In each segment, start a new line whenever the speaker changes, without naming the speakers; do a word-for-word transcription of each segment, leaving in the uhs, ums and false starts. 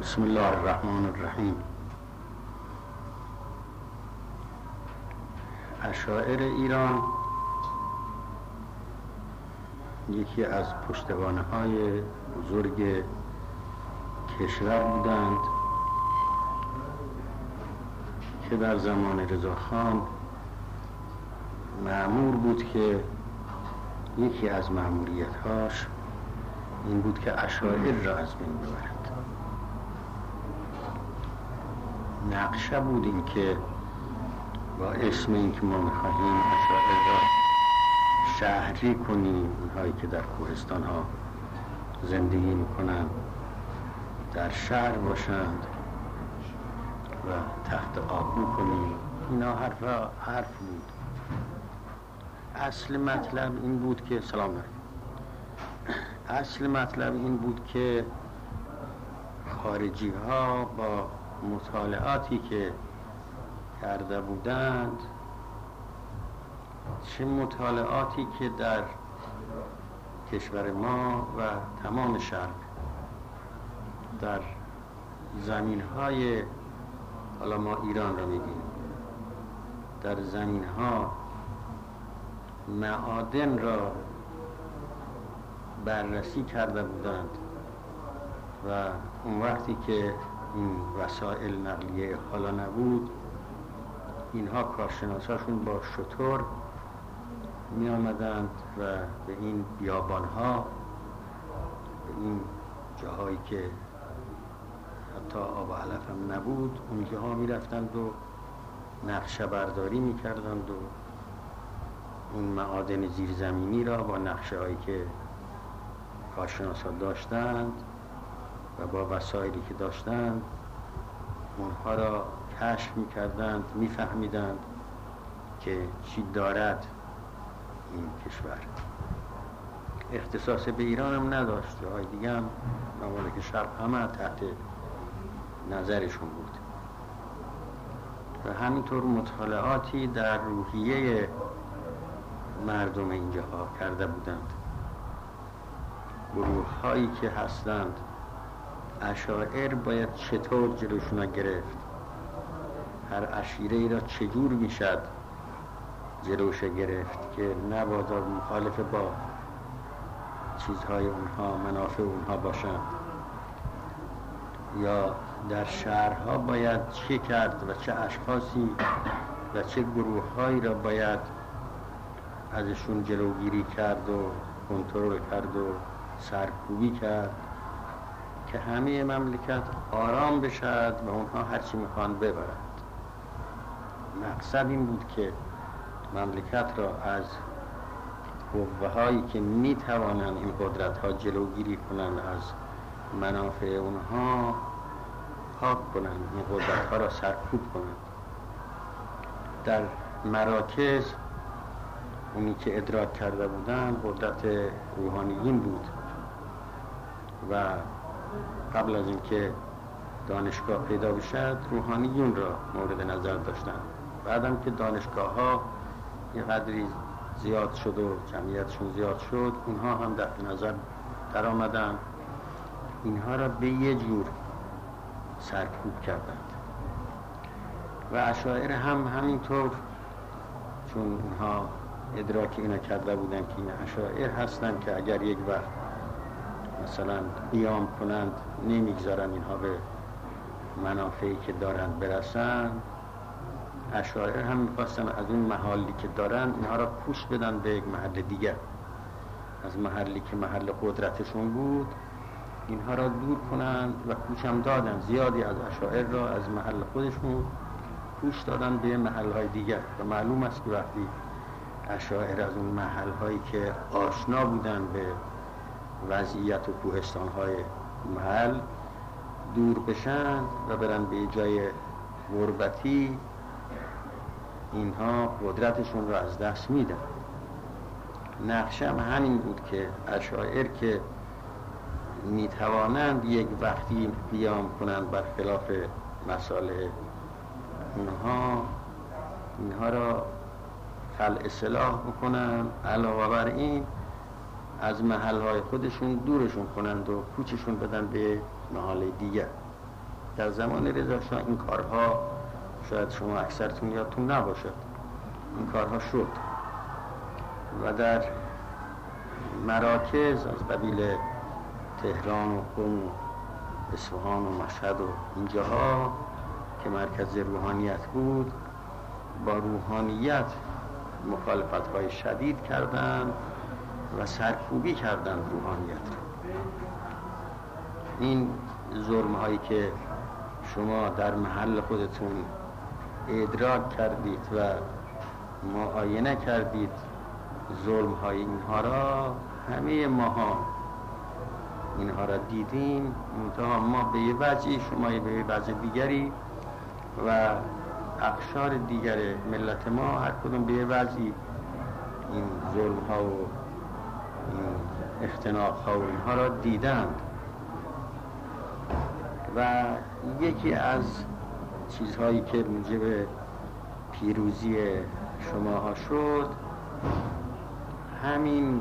بسم الله الرحمن الرحیم. اشاعره ایران یکی از پشتوانه‌های بزرگ کشور بودند که در زمان رضاخان مأمور بود که یکی از مأموریت‌هاش این بود که اشاعره را از بین ببرد. نقشه بود این که با اسم این که ما می‌خواهیم اشاعره را شهری کنیم، اونهایی که در کوهستان ها زندگی میکنند در شهر باشند و تحت آبرو کنیم. اینا حرف حرف بود. اصل مطلب این بود که سلام علیکم. اصل مطلب این بود که خارجی ها با مطالعاتی که کرده بودند، چه مطالعاتی که در کشور ما و تمام شرق در زمین های، حالا ما ایران را میگیم، در زمین ها معادن را بررسی کرده بودند و اون وقتی که این وسایل نقلیه حالا نبود، اینها کارشناساشون با شتر می آمدند و به این بیابان ها، به این جاهایی که حتی آب و علف هم نبود، اونجاها می رفتند و نقشه برداری می کردند و اون معادن زیرزمینی را با نقشه هایی که کارشناسا داشتند و با وسایلی که داشتند اونها را کشف می کردند، می فهمیدند که چی دارد این کشور. اختصاص به ایران هم نداشت، جاهای دیگه هم ممالک شرق همه تحت نظرشون بود و همینطور مطالعاتی در روحیه مردم اینجاها کرده بودند. گروه هایی که هستند اشاعر باید چطور جلوشون گرفت، هر عشیره ای را چجور میشد جلوش گرفت که نبادا مخالف با چیزهای اونها، منافع اونها باشند، یا در شهرها باید چه کرد و چه اشخاصی و چه گروه هایی را باید ازشون جلوگیری کرد و کنترل کرد و سرکوبی کرد که همه مملکت آرام بشد و اونها هرچی میخوان ببرند. مقصد این بود که مملکت را از قوه هایی که می توانند این قدرت ها جلوگیری کنند از منافع اونها پاک کنند، این قدرت ها را سرکوب کنند. در مراکز اونی که ادراک کرده بودند قدرت روحانیین بود و قبل از اینکه دانشگاه پیدا بشد روحانیون را مورد نظر داشتند. بعدم که دانشگاه ها یه قدری زیاد شد و جمعیتشون زیاد شد، اونها هم در نظر در آمدن، اینها را به یه جور سرکوب کردند و اشاعره هم همینطور، چون اونها ادراک اینا کرده بودن که این اشاعر هستن که اگر یک وقت مثلا قیام کنند نمیگذارن اینها به منافعی که دارند برسن. اشاعره هم میخواستن از اون محلی که دارن اینها را پوش بدن به یک محل دیگر، از محلی که محل قدرتشون بود اینها را دور کنند و پوش هم دادن. زیادی از اشاعر را از محل خودشون پوش دادن به محل های دیگر و معلوم است که وقتی اشاعر از اون محل هایی که آشنا بودن به وضعیت و کوهستان های محل دور بشن و برن به جای غربتی، اینها قدرتشون را از دست میدن. نقشه هم همین بود که اشاعر که میتوانند یک وقتی قیام کنند بر خلاف مصالح اونها، اینها را خلع اصلاح بکنن، علاوه بر این از محلهای خودشون دورشون کنند و کوچشون بدن به محل دیگر. در زمان رضا شاه این کارها شاید شما اکثرتون یادتون نباشد، این کارها شد و در مراکز از قبیل تهران و قم و اصفهان و مشهد و اینجاها که مرکز روحانیت بود با روحانیت مخالفت‌های شدید کردند و سرکوبی کردند روحانیت رو. این ظلم‌هایی که شما در محل خودتون ادراک کردید و معاینه کردید، ظلم‌های اینها را همه ماها اینها را دیدیم، منتها ما به یه وجهی، شما به یه وجه دیگری و اقشار دیگر ملت ما هر کدوم به یه وجهی این ظلم‌ها و این اختناق‌ها و اینها را دیدند. و یکی از چیزهایی که موجب پیروزی شماها شد همین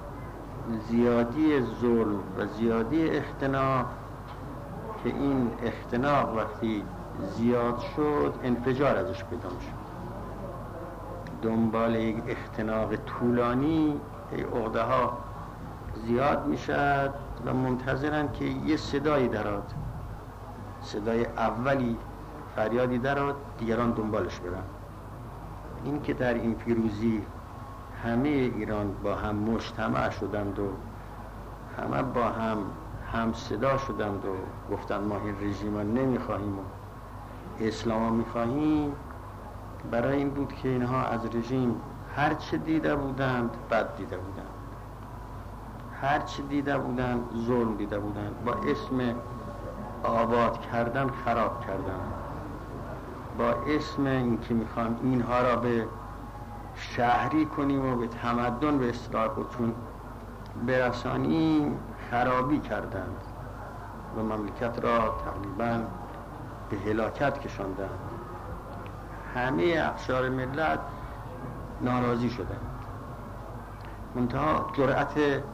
زیادی ظلم و زیادی اختناق، که این اختناق وقتی زیاد شد انفجار ازش پیدا شد. دنبال یک اختناق طولانی عقده ها زیاد میشد و منتظرن که یه صدایی دراد، صدای اولی فریادی دراد، دیگران دنبالش برن. این که در این پیروزی همه ایران با هم مجتمع شدند و همه با هم هم صدا شدند و گفتند ما این رژیم ها نمیخواهیم و اسلام ها میخواهیم، برای این بود که اینها از رژیم هر چه دیده بودند بد دیده بودند، هر چه دیده بودند ظلم دیده بودند، با اسم آباد کردن خراب کردن، با اسم این که میخوان اینها را به شهری کنیم و به تمدن به اصطلاح خودشون برسانیم خرابی کردند و مملکت را تقریبا به هلاکت کشاندند. همه اقشار ملت ناراضی شدند، منتها جرأت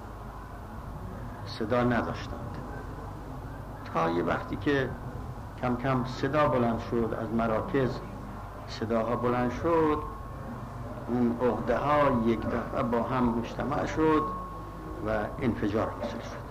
صدا نداشتند تا یه وقتی که کم کم صدا بلند شد، از مراکز صداها بلند شد، اون عقده ها یک دفعه با هم مجتمع شد و انفجار حاصل شد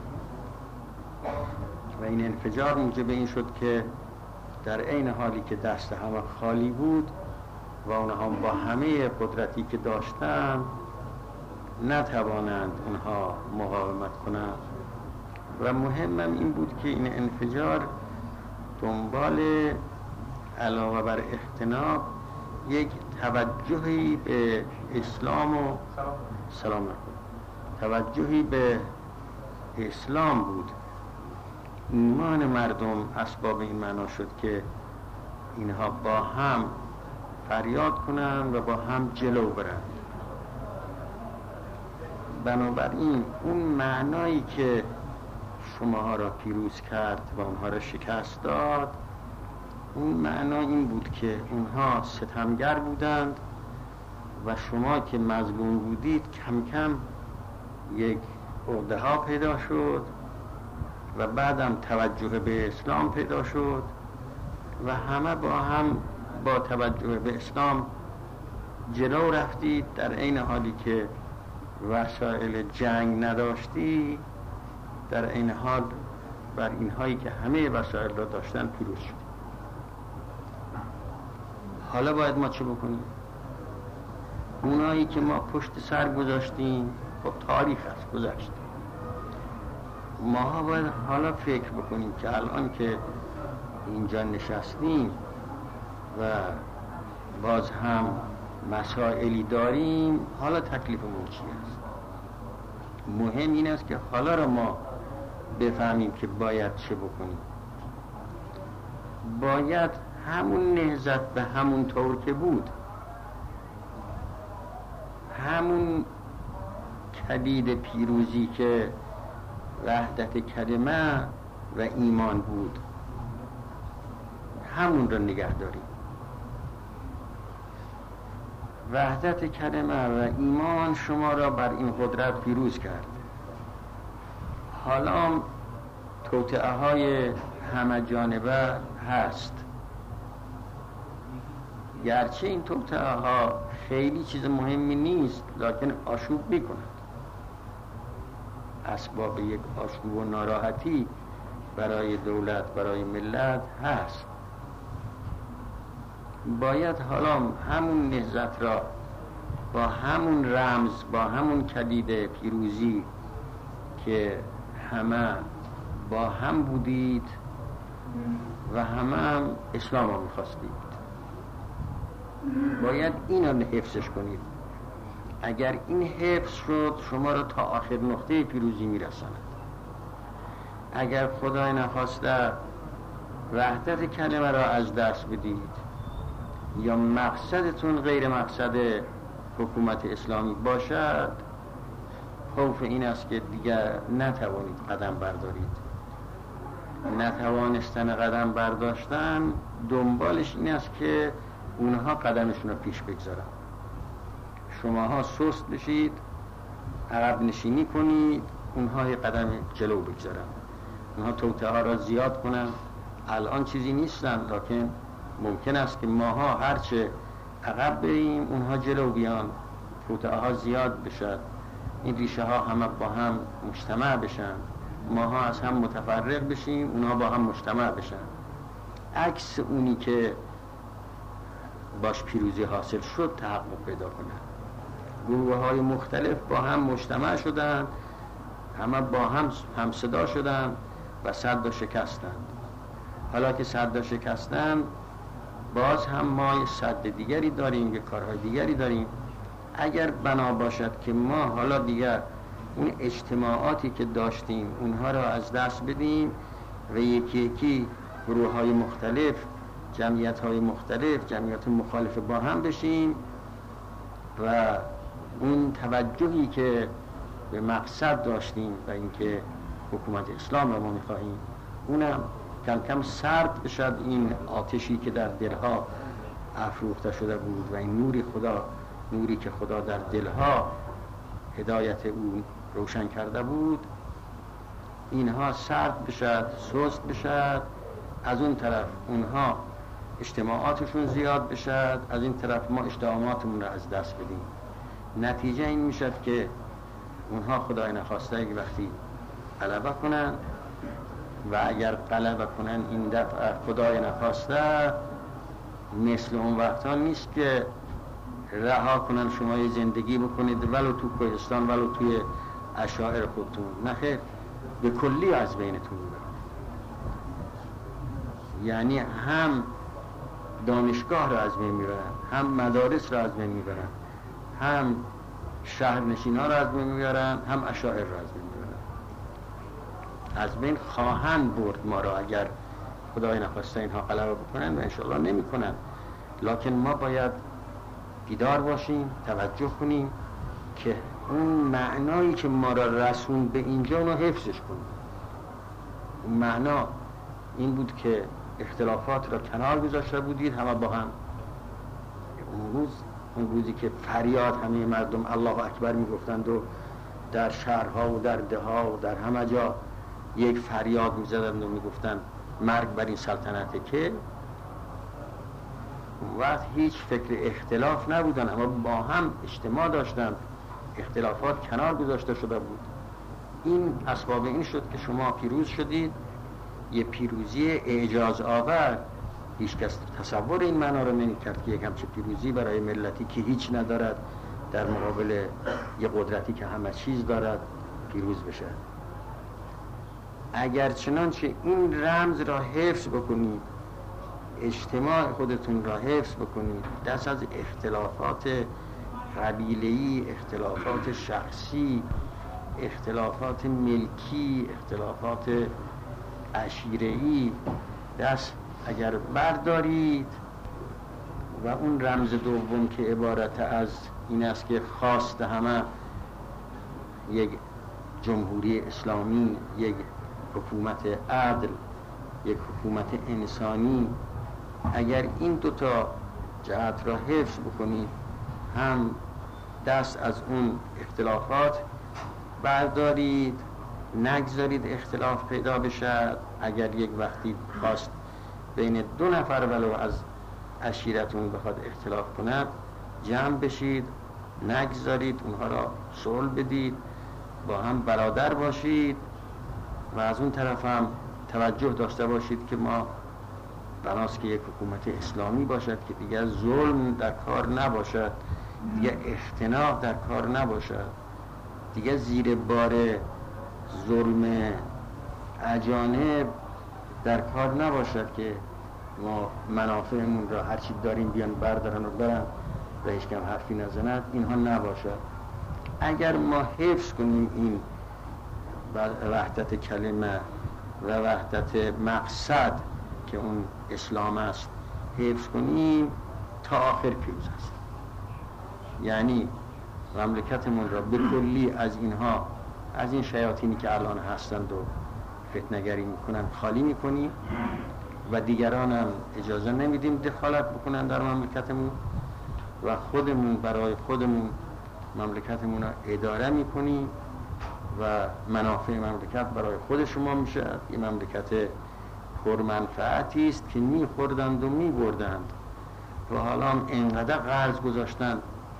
و این انفجار موجب این شد که در عین حالی که دست همه خالی بود و اونها با همه قدرتی که داشتن نتوانند اونها مقاومت کنند. و مهمم این بود که این انفجار دنبال علاوه بر اختناق یک توجهی به اسلام و سلام علیکم توجهی به اسلام بود. ایمان مردم اسباب این معنا شد که اینها با هم فریاد کنند و با هم جلو برند. بنابراین اون معنایی که شماها را پیروز کرد و اونها را شکست داد، اون معنا این بود که اونها ستمگر بودند و شما که مظلوم بودید کم کم یک عقده ها پیدا شد و بعدم توجه به اسلام پیدا شد و همه با هم با توجه به اسلام جلو رفتید، در عین حالی که وسایل جنگ نداشتی، در این حال بر اینهایی که همه وسایل را داشتن پیروز شد. حالا باید ما چه بکنیم؟ اونایی که ما پشت سر گذاشتیم، خب تاریخ است، گذشت. ما باید حالا فکر بکنیم که الان که اینجا نشستیم و باز هم مسائلی داریم، حالا تکلیفمون چی است؟ مهم این است که حالا را ما بفهمیم که باید چه بکنیم. باید همون نهضت به همون طور که بود، همون کلید پیروزی که وحدت کلمه و ایمان بود، همون را نگه داریم. وحدت کلمه و ایمان شما را بر این قدرت پیروز کرد. حالا توطئه های همه جانبه هست. گرچه این توطئه ها خیلی چیز مهمی نیست، لکن آشوب میکنند. اسباب یک آشوب و ناراحتی برای دولت، برای ملت هست. باید حالا همون نهضت را با همون رمز، با همون کلید پیروزی که همه با هم بودید و همه هم اسلام را میخواستید، باید این را حفظش کنید. اگر این حفظ شد شما را تا آخر نقطه پیروزی میرساند. اگر خدای نخواسته وحدت کلمه را از دست بدید یا مقصدتون غیر مقصد حکومت اسلامی باشد، خوف این است که دیگر نتوانید قدم بردارید. نتوانستن قدم برداشتن دنبالش این است که اونها قدمشون رو پیش بگذارن، شماها سست بشید، عقب نشینی کنید، اونها یه قدم جلو بگذارن، اونها توطئه ها را زیاد کنن. الان چیزی نیستن، لکن ممکن است که ماها هرچه عقب بریم اونها جلو بیان، توطئه ها زیاد بشد، این ریشه ها همه با هم مجتمع بشن، ماها از هم متفرق بشیم، اونها با هم مجتمع بشن. عکس اونی که باش پیروزی حاصل شد تحقق پیدا کنن. گروه های مختلف با هم مجتمع شدن، همه با هم هم صدا شدن و صد شکستند. حالا که صد شکستن، باز هم ما یه صد دیگری داریم، یه کارهای دیگری داریم. اگر بنا باشد که ما حالا دیگر اون اجتماعاتی که داشتیم اونها را از دست بدیم و یکی یکی گروه های مختلف، جمعیت های مختلف، جمعیت مخالف با هم بشیم و اون توجهی که به مقصد داشتیم و اینکه حکومت اسلام را ما می‌خواهیم، اونم کم کم سرد بشد، این آتشی که در دلها افروخته شده بود و این نوری خدا، نوری که خدا در دلها هدایت او روشن کرده بود، اینها سرد بشد، سست بشد. از اون طرف اونها اجتماعاتشون زیاد بشد، از این طرف ما اجتماعاتمون را از دست بدیم. نتیجه این میشد که اونها خدای نخواسته یک وقتی غلبه کنن و اگر غلبه کنن این دفعه خدای نخواسته مثل اون وقتا نیست که رها کنن شما یه زندگی بکنید ولو تو کوهستان ولو توی اشاعر خودتون، نخیر، به کلی از بینتون میبرن. یعنی هم دانشگاه را از بین میبرن، هم مدارس را از بین میبرن، هم شهرنشین ها را از بین میبرن، هم اشاعر را از بین میبرن. از بین خواهند برد ما را اگر خدای نخواسته اینها غلبه بکنن و انشاءالله نمی کنن. لکن ما باید بیدار باشیم، توجه کنیم که اون معنایی که ما را رسون به اینجا رو حفظش کنیم. اون معنا این بود که اختلافات را کنار گذاشته بودید همه با هم. اون روز، اون روزی که فریاد همه مردم الله اکبر میگفتند و در شهرها و در دهها و در همه جا یک فریاد میزدند و میگفتند مرگ بر این سلطنته، که اون وقت هیچ فکر اختلاف نبودن، اما با هم اجتماع داشتند، اختلافات کنار گذاشته شده بود. این اسباب این شد که شما پیروز شدید، یه پیروزی اعجاز آور. هیچ کس تصور این معنا رو نمی کرد که یک همچه پیروزی برای ملتی که هیچ ندارد در مقابل یه قدرتی که همه چیز دارد پیروز بشه. اگر چنانچه این رمز را حفظ بکنید، اجتماع خودتون را حفظ بکنید، دست از اختلافات قبیله‌ای، اختلافات شخصی، اختلافات ملکی، اختلافات عشیره‌ای دست اگر بردارید و اون رمز دوم که عبارت از این است که خواست همه یک جمهوری اسلامی، یک حکومت عدل، یک حکومت انسانی، اگر این دوتا جهت را حفظ بکنید، هم دست از اون اختلافات بردارید نگذارید اختلاف پیدا بشد. اگر یک وقتی خواست بین دو نفر ولو از عشیرتون بخواد اختلاف کند، جمع بشید، نگذارید اونها را صلح بدید، با هم برادر باشید و از اون طرف هم توجه داشته باشید که ما بناست که یک حکومت اسلامی باشد که دیگر ظلم در کار نباشد، دیگر اختناق در کار نباشد، دیگر زیر بار ظلم اجانب در کار نباشد که ما منافعمون را هرچی داریم بیان بردارن و برن و هیچ کم حرفی نزند. اینها نباشد. اگر ما حفظ کنیم این وحدت کلمه و وحدت مقصد که اون اسلام است، حفظ کنیم، تا آخر پیروز است. یعنی مملکتمون را به کلی از اینها، از این شیاطینی که الان هستند و فتنه‌گری میکنن خالی میکنیم و دیگران هم اجازه نمیدیم دخالت بکنن در مملکتمون و خودمون برای خودمون مملکتمون را اداره میکنیم و منافع مملکت برای خود شما میشه. این مملکت پرمنفعتی است که میخوردند و میبردند و حالا هم اینقدر قرض گذاشتند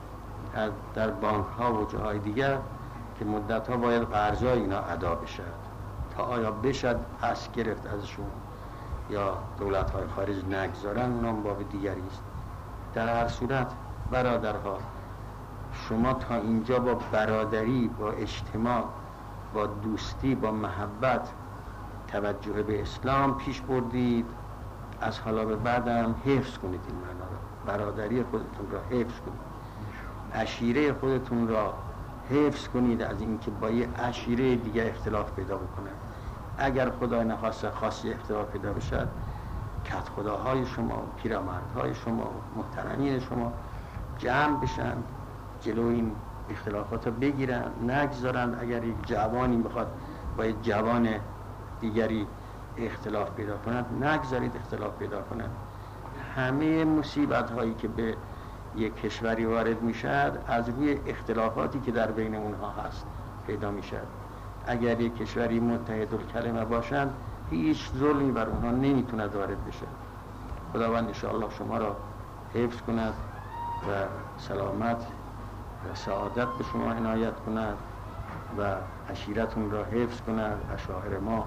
در بانک ها و جاهای دیگر که مدت ها باید قرضای اینا ادا بشد. تا آیا بشد پس گرفت ازشون یا دولت های خارج نگذارن، اونام باب دیگری است. در هر صورت برادرها، شما تا اینجا با برادری، با اجتماع، با دوستی، با محبت توجه به اسلام پیش بردید. از حالا به بعدم حفظ کنید این معنا را، برادری خودتون را حفظ کنید، عشیره خودتون را حفظ کنید از اینکه با یه عشیره دیگه اختلاف پیدا بکنه. اگر خدای نخواسته خاصی اختلاف پیدا بشد، کت خداهای شما، پیرمردهای شما، محترمین شما جمع بشن، جلو این اختلافات رو بگیرن، نگذارن. اگر یک جوانی بخواد با یک جوان دیگری اختلاف پیدا کند، نگذارید اختلاف پیدا کند. همه مصیبت هایی که به یک کشوری وارد میشد از روی اختلافاتی که در بین اونها هست پیدا میشد. اگر یک کشوری متحد الکلمه باشند، هیچ ظلمی بر اونها نمیتوند وارد بشه. خداوند انشاءالله شما را حفظ کند و سلامت و سعادت به شما عنایت کند و عشیرتون را حفظ کند. عشایر ما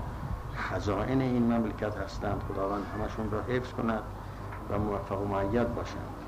خزائن این مملکت هستند. خداوند همشون را حفظ کند و موفق و مؤید باشند.